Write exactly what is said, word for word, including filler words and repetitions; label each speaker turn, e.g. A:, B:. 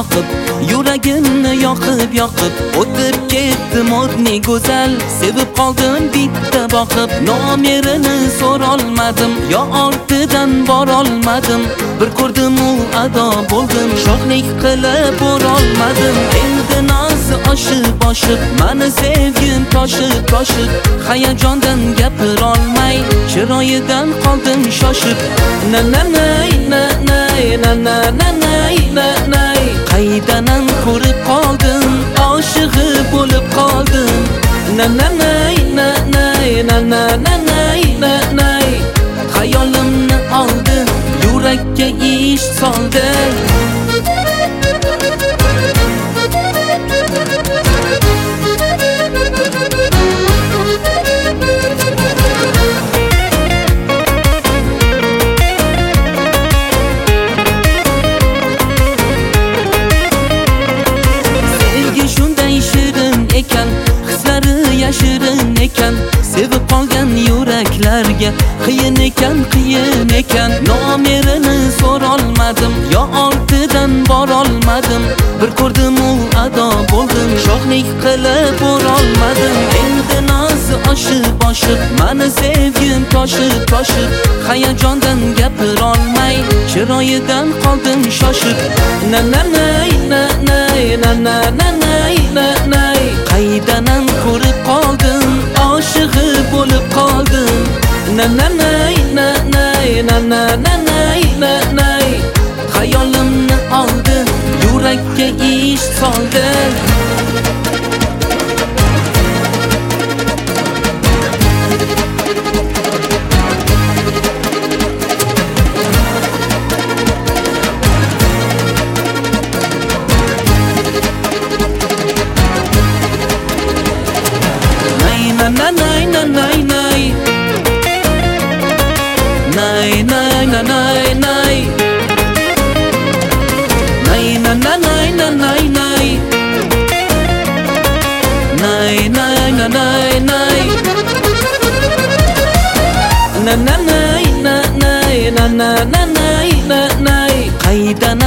A: yoqib, yuragimni yoqib yoqib o'tib ketdim o'tni go'zal. Sevib qoldim bitta boqib, nomerini so'rolmadim, yo ortidan borolmadim. Bir ko'rdim u ado bo'ldim, sho'xlik qilib borolmadim. Endi nozi oshib oshib, mani sevgim toshib toshib, hayajondan gapirolmay chiroyidan qoldim shoshib. Na na nay na nay na na na nay na nay, qaydanan ko'rib qoldim, oshig'i bo'lib qoldim. Na na nay na nay na na na nay na nay, xayolimni oldi, yurakka ish soldi. Yashirin ekan, sevib qolgan yuraklarga qiyin ekan, qiyin ekan. Nomerini so'rolmadim, yo ortidan borolmadim. Bir ko'rdim u ado bo'ldim, sho'xlik qilib borolmadim. Endi nozi oshib oshib, mani sevgim toshib toshib, hayajondan gapirolmay chiroyidan qoldim shoshib. Na na nay na nay na na na nay na nay, qaydanan ko'rib qoldim, oshig'i bo'lib qoldim. Na na nay na nay na na na nay na nay, xayolimni oldi, yurakka ish soldi. Na na nay na nay nay, nay nay na nay nay, nay na na nay na nay nay, nay nay na nay nay, na na nay na nay na na na nay na nay, qaydan